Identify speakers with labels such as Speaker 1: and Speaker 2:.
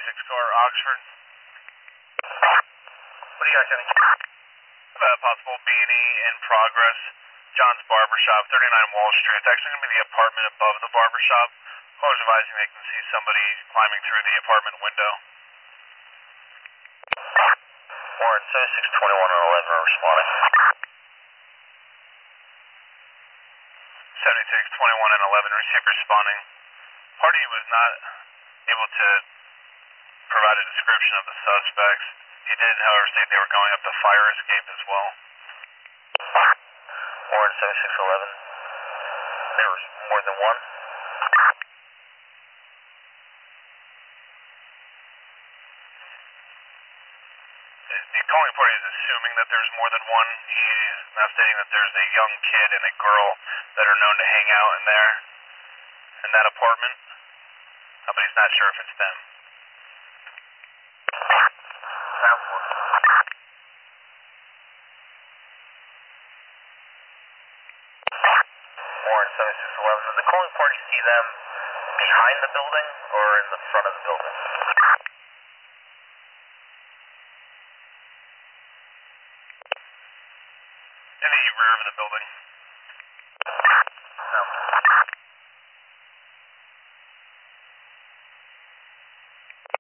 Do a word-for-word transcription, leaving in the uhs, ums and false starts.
Speaker 1: seventy-six car, Oxford.
Speaker 2: What do you got, Kenny?
Speaker 1: Uh, possible B and E in progress. John's Barbershop, thirty-nine Wall Street. It's actually going to be the apartment above the barbershop. Caller's advising they can see somebody climbing through the apartment window.
Speaker 2: Warren, seventy-six twenty-one and eleven are responding.
Speaker 1: seventy-six twenty-one and eleven, receive responding. Party was not able to provide a description of the suspects. He did, however, state they were going up the fire escape as well.
Speaker 2: Warren, seventy-six eleven. There was more than one.
Speaker 1: The calling party is assuming that there's more than one. He's now stating that there's a young kid and a girl that are known to hang out in there, in that apartment. Uh, but he's not sure if it's them.
Speaker 2: Warren, seventy-six eleven. Does the calling party see them behind the building or in the front of the building?
Speaker 1: In the rear of the building.
Speaker 2: No.